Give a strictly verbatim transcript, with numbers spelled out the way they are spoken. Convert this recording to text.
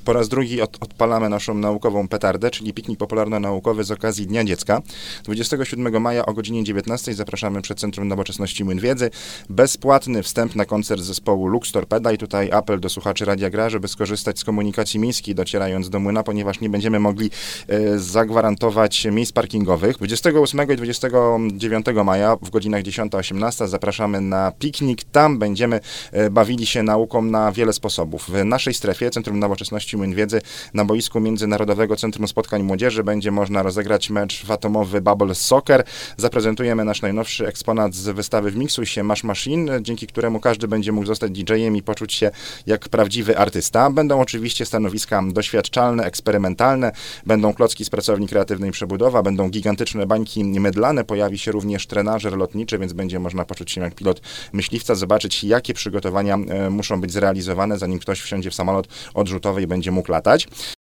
Po raz drugi od, odpalamy naszą naukową petardę, czyli piknik popularno-naukowy z okazji Dnia Dziecka. dwudziestego siódmego maja o godzinie dziewiętnastej zapraszamy przed Centrum Nowoczesności Młyn Wiedzy. Bezpłatny wstęp na koncert zespołu Lux Torpeda i tutaj apel do słuchaczy Radia Gra, żeby skorzystać z komunikacji miejskiej docierając do Młyna, ponieważ nie będziemy mogli e, zagwarantować miejsc parkingowych. dwudziestego ósmego i dwudziestego dziewiątego maja w godzinach dziesiąta osiemnasta zapraszamy na piknik. Tam będziemy e, bawili się nauką na wiele sposobów. W naszej strefie Centrum Nowoczesności Młyn Wiedzy na boisku Międzynarodowego Centrum Spotkań Młodzieży będzie można rozegrać mecz atomowy Bubble Soccer. Zaprezentujemy nasz najnowszy eksponat z wystawy w Miksuj się Mash Machine, dzięki któremu każdy będzie mógł zostać didżejem i poczuć się jak prawdziwy artysta. Będą oczywiście stanowiska doświadczalne, eksperymentalne, będą klocki z pracowni kreatywnej Przebudowa, będą gigantyczne bańki mydlane, pojawi się również trenażer lotniczy, więc będzie można poczuć się jak pilot myśliwca, zobaczyć jakie przygotowania e, muszą być zrealizowane, zanim ktoś wsiądzie w samolot odrzutowy i będzie mógł latać.